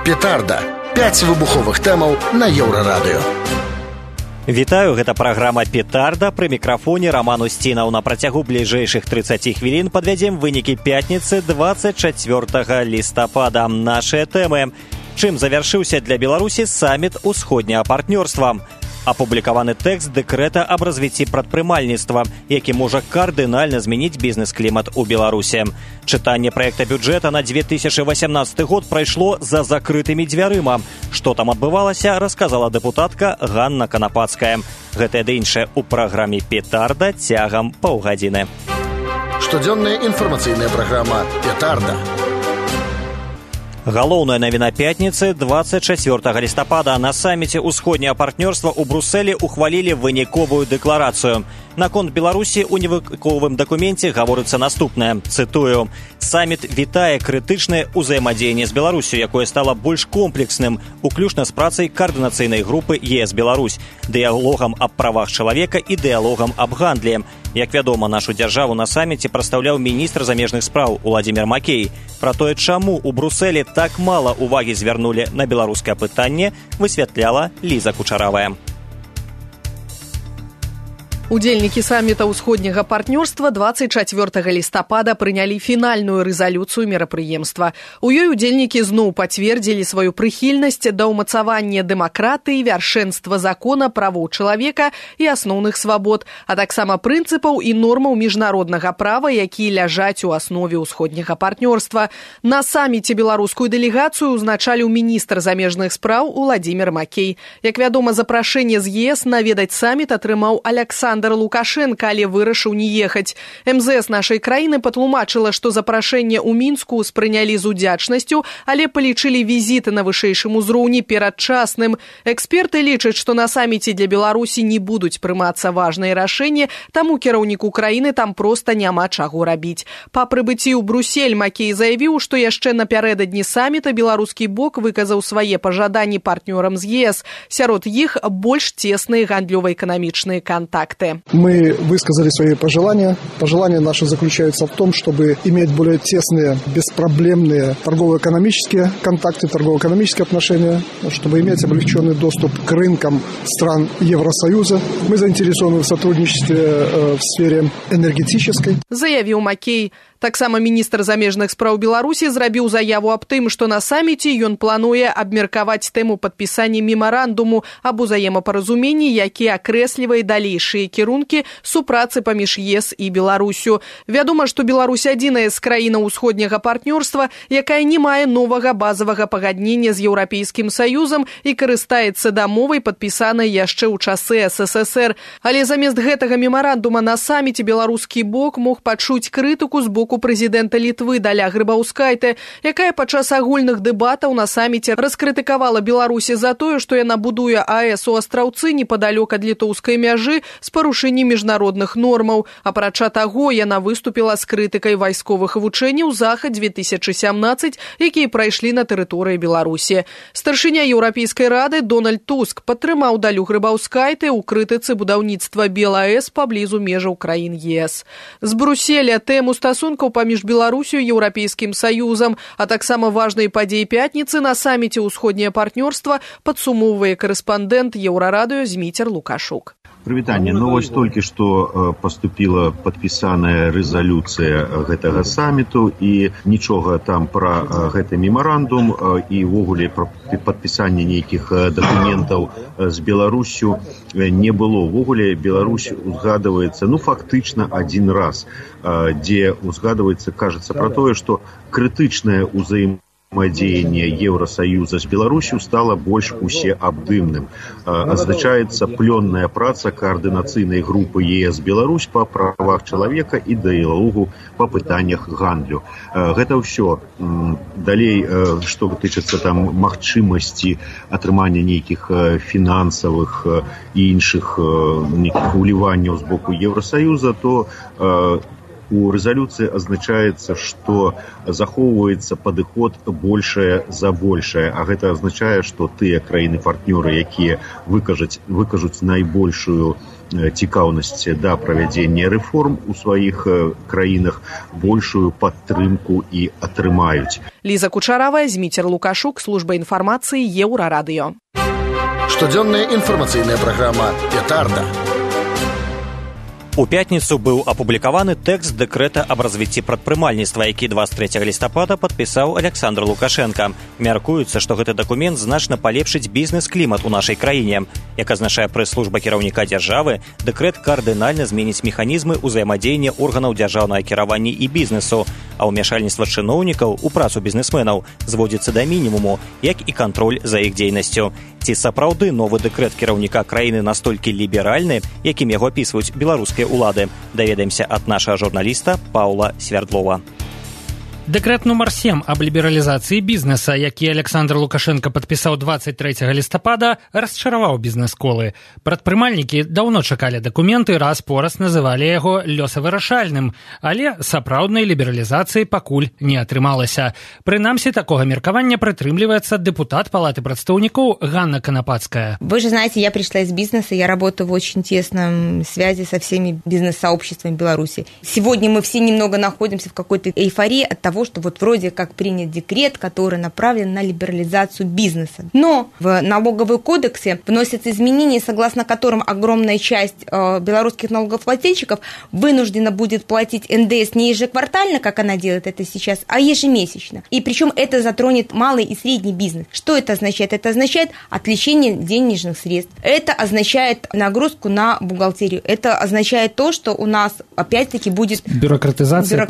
Петарда. 5 выбуховых тэмаў на Еўрарадыё. Вітаю, гэта праграма «Петарда», пры мікрафоне Роман Устінаў. На працягу бліжэйшых 30 хвілін падвядзем вынікі пятніцы 24 лістапада. Нашыя тэмы. Чым завяршыўся для Беларусі саміт усходняга партнёрства? Апублікаваны тэкст дэкрэта аб развіцці прадпрымальніцтва, які можа кардынальна змяніць бізнес-клімат у Беларусі. Чытанне праекта бюджэта на 2018 год прайшло за закрытымі дзвярыма. Што там адбывалася, расказала дэпутатка Ганна Канапацкая. Гэтае ды іншае ў праграме «Петарда» цягам паўгадзіны. Штодзённая інфармацыйная праграма «Петарда». Галоўная навіна пятніцы 24 лістапада. На саміце ўсходняга партнёрства ў Брусэлі ухвалілі выніковую дэкларацыю. Наконт Беларусі ў невыніковым дакуменце гаворыцца наступнае. Цытую. Саміт вітае крытычнае ўзаемадзеянне з Беларусю, якое стала больш комплексным, уключна з працай каардынацыйнай групы ЕС-Беларусь, дыялогам аб правах чалавека і дыялогам аб гандлі. Як вядома, нашу дзяржаву на саміце прадстаўляў міністр замежных спраў Уладзімір Макей. Пра тое, чаму ў Брусэлі так мала увагі звярнулі на беларускае пытанне, высвятляла Ліза Кучаравая. Удзельнікі саміта ўсходняга партнёрства 24 лістапада прынялі фінальную рэзалюцыю мерапрыемства. У ёй удзельнікі зноў пацвердзілі сваю прыхільнасць да ўмацавання дэмакратыі, вяршэнства закона, правоў чалавека і асноўных свабод, а таксама прынцыпаў і нормаў міжнароднага права, якія ляжаць у аснове ўсходняга партнёрства. На саміце беларускую дэлегацыю ўзначаліў міністр замежных спраў Уладзімір Макей. Як вядома, запрашэнне з ЕС наведаць саміт атрымаў Александр Лукашенко, але вырашыў не ехаць. МЗС нашай краіны патлумачыла, што запрашэнне ў Мінску спрынялі з удзячнасцю, але палічылі візіт на вышэйшым узроўні перадчасным. Эксперты лічаць, што на саміце для Беларусі не будуць прымацца важныя рашэнні, таму кіраўніку краіны там проста няма чаго рабіць. Па прыбыцці ў Брусель Макей заявіў, што яшчэ напярэдадні саміта беларускі бок выказаў свае пажаданні партнёрам з ЕС. Сярод іх больш цесныя гандлёва-эканамічныя кантакты. Мы высказали свои пожелания. Пожелания наши заключаются в том, чтобы иметь более тесные, беспроблемные торгово-экономические контакты, торгово-экономические отношения, чтобы иметь облегченный доступ к рынкам стран Евросоюза. Мы заинтересованы в сотрудничестве в сфере энергетической. Заявил Макей. Таксама міністр замежных спраў Беларусі зрабіў заяву аб тым, што на саміце ён плануе абмеркаваць тэму падпісання мемарандуму аб узаемапаразуменні, які акрэслівае далейшыя кірункі супрацы паміж ЕС і Беларусю. Вядома, што Беларусь адзіная з краінаў усходняга партнёрства, якая не мае новага базавага пагаднення з Еўрапейскім Саюзам і карыстаецца дамовай, падпісанай яшчэ ў часы СССР. Але замест гэтага мемарандума на саміце беларускі бок мог пачуць крытыку з боку прэзідэнта Літвы Даля Грыбаўскайте, якая падчас агульных дэбатаў на саміце раскрытыкавала Беларусі за тое, што яна будуе АЭС у Астраўцы непадалёк ад літоўскай мяжы з парушэннем міжнародных нормаў. Апрача таго, яна выступіла з крытыкай вайсковых вучэнняў Захад-2017, якія прайшлі на тэрыторыі Беларусі. Старшыня Еўрапейскай рады Дональд Туск падтрымаў Далю Грыбаўскайте ў крытыцы будаўніцтва БелАЭС паблізу межаў краін ЕС. З Бруселя тэму стасункаў паміж Беларусю і Еўрапейскім Саюзам, а таксама важнай падзеі пятніцы на саміце ўсходняе партнёрства падсумоўвае карэспандэнт Еўрарадыё Зміцер Лукашук. Прывітанне. Вось толькі што паступіла падпісаная рэзалюцыя гэтага саміту і нічога там пра гэты мемарандум і ўвогуле пра падпісанне нейкіх дакументаў з Беларусю не было. Ўвогуле Беларусь узгадваецца, фактычна адзін раз, дзе узгадваецца, кажацца пра тое, што крытычнае ўзаемадзеянне Евросоюза с Беларусью стало больш усеабдымным. Азначаецца плённая праца координацыйнай групы ЕС-Беларусь по правах чалавека і дыялогу по пытаннях гандлю. Гэта ўсё. Далей, што тычыцца там магчымасці атрымання нейкіх фінансавых і іншых нейкіх уліванняў з боку Евросоюза, то у рэзалюцыі азначаецца, што захоўваецца падыход большае за большае, а гэта азначае, што тыя краіны-партнёры, якія выкажуць найбольшую цікаўнасць да правядзення рэформ у сваіх краінах, большую падтрымку і атрымаюць. Лиза Кучаравая, Зміцер Лукашук, служба інфармацыі Еўрарадыё. Штодзённая інфармацыйная праграма «Петарда». У пятніцу быў апублікаваны тэкст дэкрэта аб развіцці прадпрымальніцтва, які 23 лістапада падпісаў Александр Лукашенко. Мяркуецца, што гэты дакумент значна палепшыць бізнес-клімат у нашай краіне. Як азначае прэс-служба кіраўніка дзяржавы, дэкрэт кардынальна зменіць механізмы ўзаемадзеяння органаў дзяржаўнага кіравання і бізнесу, а ўмяшальніцтва чыноўнікаў у працу бізнесменаў зводзіцца да мінімуму, як і кантроль за іх дзейнасцю. Ці сапраўды новы дэкрэт кіраўніка краіны настолькі ліберальны, якім яго апісваюць беларускія улады? Даведаемся ад нашага журналіста Паўла Свярдлова. Дэкрэт нумар 7 аб лібералізацыі бізнеса, які Александр Лукашенко падпісаў 23 лістапада, расчараваў бізнес-колы. Прадпрымальнікі даўно чакалі дакументы, раз-пораз называлі яго лёсавырашальным, але сапраўднай лібералізацыі пакуль не атрымалася. Прынамсі, такога меркавання прытрымліваецца депутат Палаты прадстаўнікоў Ганна Конопатская. Вы же знаете, я пришла из бизнеса, я работаю в очень тесном связи со всеми бизнес-сообществами Беларуси. Сегодня мы все немного находимся в какой-то эйфории от того, что вот вроде как принят декрет, который направлен на либерализацию бизнеса. Но в налоговый кодексе вносятся изменения, согласно которым огромная часть белорусских налогоплательщиков вынуждена будет платить НДС не ежеквартально, как она делает это сейчас, а ежемесячно. И причем это затронет малый и средний бизнес. Что это означает? Это означает отвлечение денежных средств. Это означает нагрузку на бухгалтерию. Это означает то, что у нас опять-таки будет бюрократизация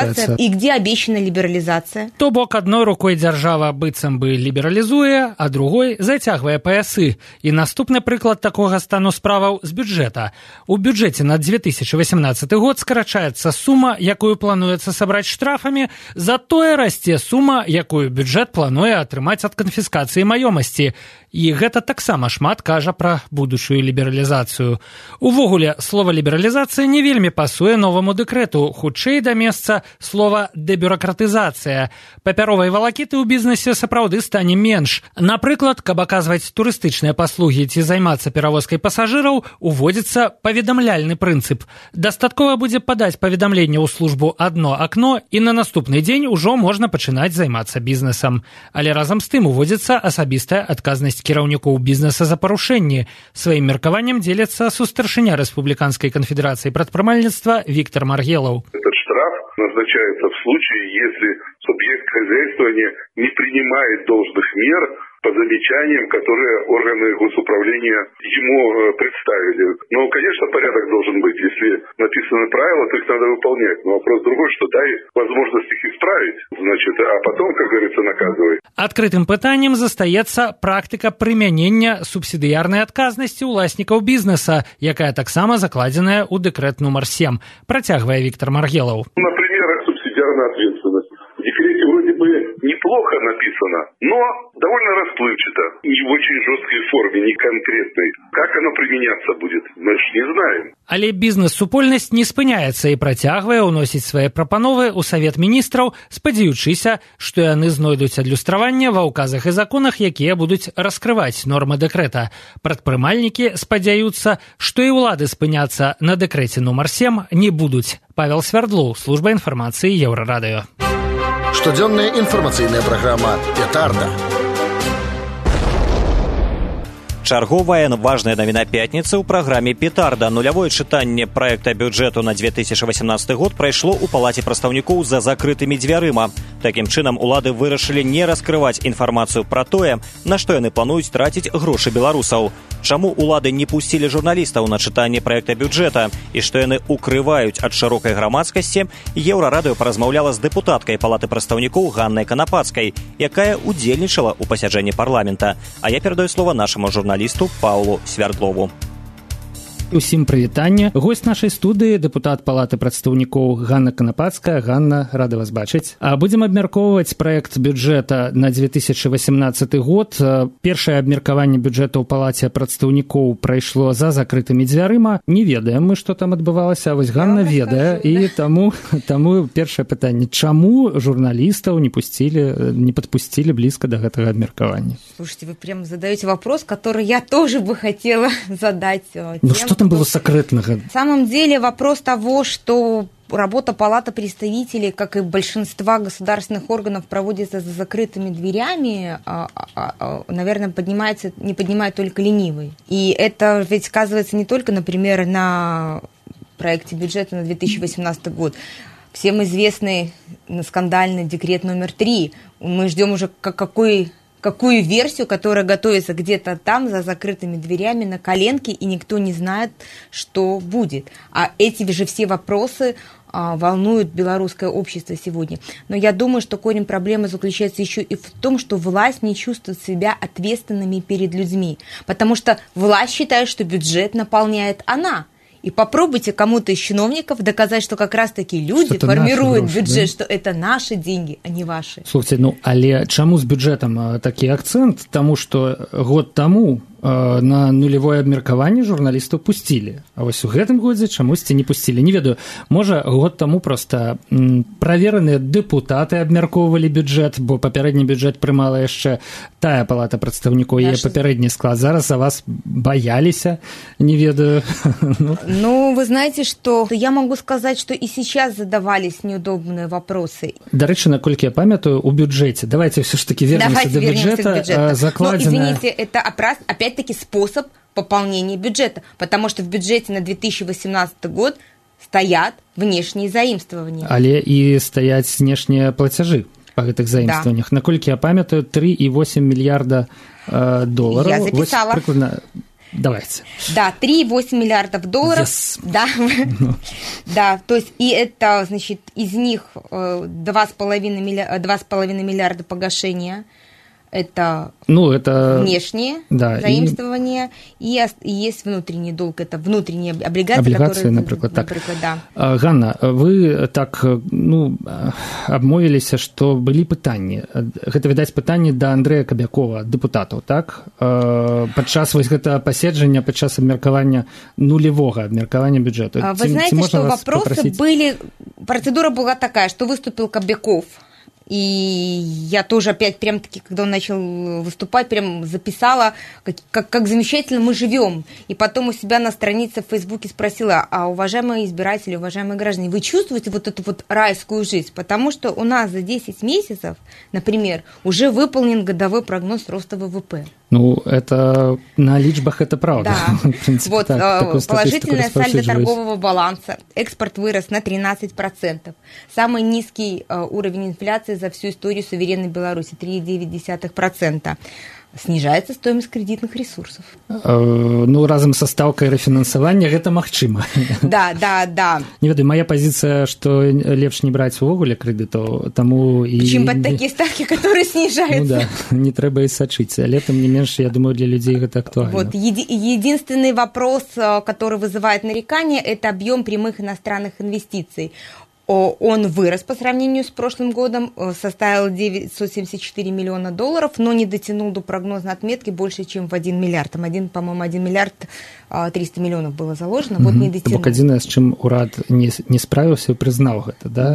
и где обещана лібералізацыя. То бок, адной рукой дзяржава быццам бы лібералізуе, а другой зацягвае паясы. І наступны прыклад такога стану справаў з бюджэта. У бюджэце на 2018 год скарачаецца сума, якую плануецца сабраць штрафамі, затое расце сума, якую бюджэт плануе атрымаць ад канфіскацыі маёмасці. І гэта таксама шмат кажа пра будучую лібералізацыю. Увогуле, слова лібералізацыя не вельмі пасуе новаму дэкрэту, хутчэй да месца слова дэбюракратызацыя. Папяровай валакіты ў бізнесе сапраўды стане менш. Напрыклад, каб аказваць турыстычныя паслугі ці займацца перавозкай пасажыраў, уводзіцца паведамляльны прынцып. Дастаткова будзе падаць паведамленне ў службу «Адно акно» і на наступны дзень ужо можна пачынаць займацца бізнесам. Але разам з тым уводзіцца асабістая адказнасць кіраўнікоў бізнеса за парушэнні. Сваім меркаваннем дзеліцца сустаршыня Рэспубліканскай канфедэрацыі прадпрымальніцтва Виктор Маргелов. Этот штраф назначается в случае, если субъект хозяйствования не принимает должных мер по замечаниям, которые органы госуправления ему представили. Но, конечно, порядок должен быть. Если написаны правила, то их надо выполнять. Но вопрос другой, что дай возможность их исправить, значит, а потом, как говорится, наказывай. Адкрытым пытаннем застаецца практыка прымянення субсідыярнай адказнасці ўласнікаў бізнеса, якая таксама закладзеная ў дэкрэт нумар 7, працягвае Виктор Маргелов. Например, субсидиарная ответственность. В декрете вроде бы неплохо написано, но довольно расплывчато, не в очень жесткой форме, не конкретной. Как оно применяться будет, мы ж не знаем. Але бізнес-супольнасць не спыняецца і працягвае ўносіць свае прапановы ў Савет міністраў, спадзяючыся, што яны знойдуць адлюстраванне ва ўказах і законах, якія будуць раскрываць нормы дэкрэта. Прадпрымальнікі спадзяюцца, што і ўлады спыняцца на дэкрэце нумар 7 не будуць. Павел Свярдлоў, служба інфармацыі Еўрарадыё. Штодзённая інфармацыйная праграма «Петарда». Чарговая важная навіна пятніцы ў праграме «Петарда». Нулявое чытанне праекта бюджэту на 2018 год прайшло ў Палаце прадстаўнікоў за закрытымі дзвярыма. Такім чынам, улады вырашылі не раскрываць інфармацыю пра тое, на што яны плануюць траціць грошы беларусаў. Чаму улады не пусцілі журналістаў на чытанне праекта бюджэта і што яны укрываюць ад шырокай грамадскасці, Еўрарадыё паразмаўляла з дэпутаткай Палаты прадстаўнікоў Ганнай Конопатскай, якая удзельнічала ў пасяджэнні парламента. А я перадаю слова нашаму журналісту Паўлу Свярдлову. Усім прывітанне. Госць нашай студыі, дэпутат Палаты прадстаўнікоў Ганна Канапацкая. Ганна, рада вас бачыць. Будзем абмяркоўваць праект бюджэта на 2018 год. Першае абмеркаванне бюджэта ў Палаце прадстаўнікоў прайшло за закрытымі дзвярыма. Не ведаем мы, што там адбывалася, а вось Ганна ведае. І таму першае пытанне. Чаму журналістаў не подпустили близко до гэтага абмеркавання? Слушайте, вы прямо задаете вопрос, который я тоже бы хотела задать. Ну что там было секретного? На самом деле вопрос того, что работа Палаты представителей, как и большинства государственных органов, проводится за закрытыми дверями, наверное, не поднимает только ленивый. И это ведь сказывается не только, например, на проекте бюджета на 2018 год. Всем известный скандальный декрет номер 3. Мы ждем уже какую версию, которая готовится где-то там за закрытыми дверями на коленке, и никто не знает, что будет. А эти же все вопросы волнуют белорусское общество сегодня. Но я думаю, что корень проблемы заключается еще и в том, что власть не чувствует себя ответственными перед людьми. Потому что власть считает, что бюджет наполняет она. И попробуйте кому-то из чиновников доказать, что как раз-таки люди формируют бюджет, да? Что это наши деньги, а не ваши. Слушайте, але чаму з бюджэтам такі акцэнт? Таму што год таму на нулевое абмеркаванне журналістаў пусцілі. А вось у гэтым годзе чамусьці не пусцілі. Не ведаю, можа, год таму проста правераныя дэпутаты абмяркоўвалі бюджэт, бо папярэдні бюджэт прымала яшчэ тая Палата прадстаўнікоў, яе папярэдні склад. Зараз за вас бояліся, не ведаю. Ну, вы знаете, что я могу сказать, что и сейчас задавались неудобные вопросы. До речи, наколькі я памятаю, у бюджете. Давайте все ж таки вернемся до бюджета. Закладено... Но, извините, это опять-таки способ пополнения бюджета, потому что в бюджете на 2018 год стоят внешние заимствования. Але и стоят внешние платежи по гэтых заимствованиях. Да. Наколькі я памятаю, 3,8 миллиарда долларов. Я записала. Прикладно... Давайте. Да, 3,8 миллиардов долларов. Yes. Да. Да, то есть, и это, значит, из них 2,5 миллиарда погашения. Это внешние заимствования, и есть внутренний долг, это внутренние облигации, которые... например, так. Да. Ганна, вы так, обмовіліся, што былі пытанні. Гэта, відаць, пытанні да Андрэя Кабякова, дэпутатаў, так? Падчас вось гэтага паседжання, падчас абмеркавання нулевого абмеркавання бюджэту. Вы знаете, что вопросы были... Процедура была такая, что выступил Кобяков, и я тоже опять прям-таки, когда он начал выступать, прям записала, как замечательно мы живем. И потом у себя на странице в Фейсбуке спросила: а уважаемые избиратели, уважаемые граждане, вы чувствуете вот эту вот райскую жизнь? Потому что у нас за 10 месяцев, например, уже выполнен годовой прогноз роста ВВП. Ну, это на личбах это правда. Да. В принципе, вот положительное сальдо торгового баланса. Экспорт вырос на 13%. Самый низкий уровень инфляции за всю историю суверенной Беларуси, 3,9%. Снижается стоимость кредитных ресурсов. Ну, разом со ставкой рефинансования это магчыма. Да. Не ведаю, моя позиция, что лепш не брать увогуле кредитов, тому и... Чем под такие ставки, которые снижаются. Ну да, не треба и сочить. А летом не меньше, я думаю, для людей это актуально. Вот, единственный вопрос, который вызывает нарекания, это объем прямых иностранных инвестиций. Он вырос по сравнению с прошлым годом, составил 974 миллиона долларов, но не дотянул до прогнозной отметки больше, чем в 1 миллиард. Там, по-моему, 1 миллиард 300 миллионов было заложено, вот не дотянул. Бок адзінае, з чым урад не справился и признал это, да?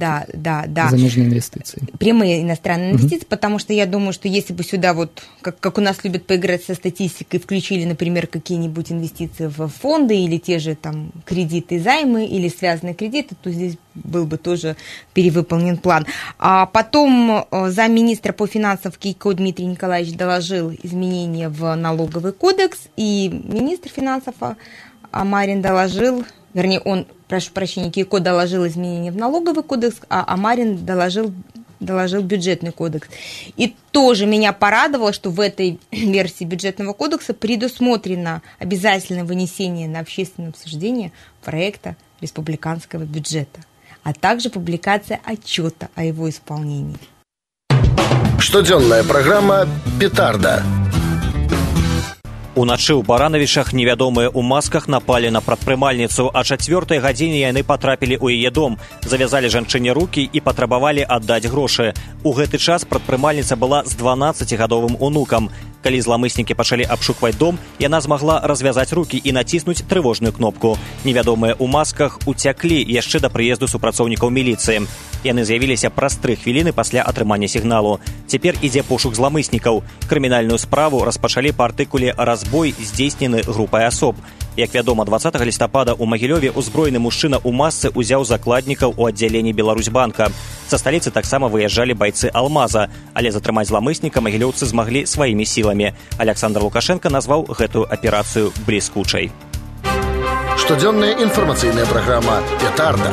Да. Замежные инвестиции. Прямые иностранные инвестиции, потому что я думаю, что если бы сюда вот, как у нас любят поиграть со статистикой, включили, например, какие-нибудь инвестиции в фонды или те же там кредиты, займы или связанные кредиты, то здесь был бы тоже перевыполнен план. А потом замминистра по финансам Кейко Дмитрий Николаевич доложил изменения в налоговый кодекс, и министр финансов Амарин доложил, вернее, Кейко доложил изменения в налоговый кодекс, а Амарин доложил бюджетный кодекс. И тоже меня порадовало, что в этой версии бюджетного кодекса предусмотрено обязательное вынесение на общественное обсуждение проекта республиканского бюджета, а также публикация отчета о его исполнении. Штодзённая программа «Петарда». Уначы ў Баранавічах невядомыя ў масках напалі на прадпрымальніцу, а 4 гадзіне яны патрапілі ў яе дом, завязалі жанчыне рукі і патрабавалі аддаць грошы. У гэты час прадпрымальніца была з 12гадовым унукам. Калі зламыснікі пачалі абшукваць дом, яна змагла развязаць рукі і націснуць трывожную кнопку. Невядомыя ў масках уцяклі яшчэ да прыезду супрацоўнікаў міліцыі. Яны з'явіліся праз 3 хвіліны пасля атрымання сігналу. Цяпер ідзе пошук зламыснікаў. Крымінальную справу распачалі па артыкуле «Разбой, здзейснены групай асоб». Як вядома, 20 лістапада ў Магілёве узброены мужчына ў масцы ўзяў закладнікаў у аддзяленні Беларусьбанка. Са сталіцы таксама выязджалі байцы «Алмаза», але затрымаць зламысніка магілёўцы змаглі сваімі сіламі. Александр Лукашенко назваў гэтую аперацыю бліскучай. Штодзённая інфармацыйная праграма «Петарда».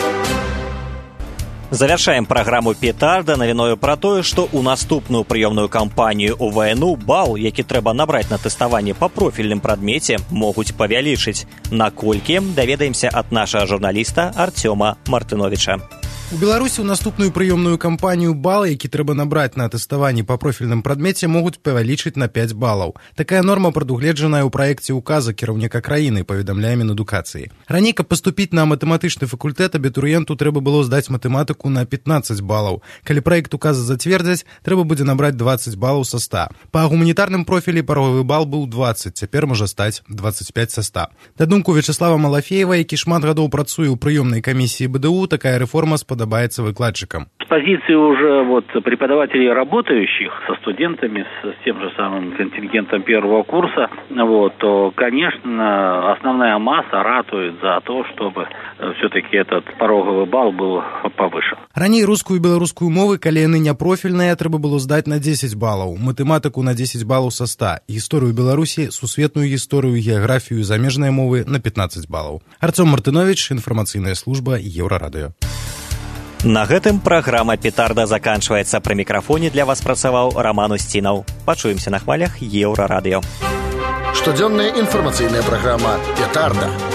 Завяршаем праграму «Петарда» навіною пра тое, што ў наступную прыёмную кампанію ў ВНУ бал, які трэба набраць на тэставанне па профільным прадмеце, могуць павялічыць. Наколькі, даведаемся ад нашага журналіста Артёма Мартыновіча. У Беларусі ў наступную прыёмную кампанію бал, які трэба набраць на тэставанні па профільным прадмеце, могуць павялічыць на 5 балаў. Такая норма прадугледжаная ў праекце ўказа кіраўніка краіны, паведамляе Мінэдукацыі. Раней, каб паступіць на матэматычны факультэт, абітурыенту трэба было здаць матэматыку на 15 балаў. Калі праект указа зацвердзяць, трэба будзе набраць 20 балаў са 100. Па гуманітарным профілі паровы бал быў 20, цяпер можа стаць 25 са 100. На думку Вячеслава Малафеева, які шмат гадоў працуе ў прыёмнай камісіі БДУ, такая рэформа подобается выкладчикам. С позиции уже преподавателей, работающих со студентами, с тем же самым контингентом первого курса, то, конечно, основная масса ратует за то, чтобы все-таки этот пороговый балл был повыше. Раней рускую і беларускую мовы, калі яны няпрофільныя, трэба было здаць на 10 балаў, матэматыку на 10 балаў са 100, гісторыю Беларусі, сусветную гісторыю, геаграфію, замежныя мовы на 15 балаў. Артём Мартынович, інфармацыйная служба Еўрарадыё. На гэтым праграма «Петарда» заканчваецца. Пры мікрафоне для вас працаваў Роман Устінаў. Пачуемся на хвалях Еўрарадыё. Штодзённая інфармацыйная праграма «Петарда».